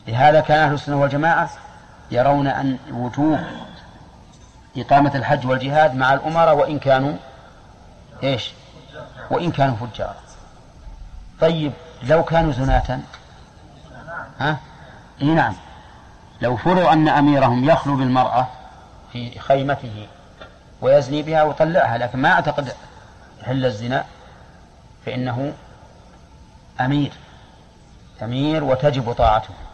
لهذا كان أهل السنة والجماعة يرون أن وجوب إقامة الحج والجهاد مع الأمراء وإن كانوا وإن كانوا فجار. طيب لو كانوا زناة نعم، لو فرض أن أميرهم يخلو بالمرأة في خيمته ويزني بها ويطلعها، لكن ما أعتقد حل الزنا، فإنه أمير وتجب طاعته.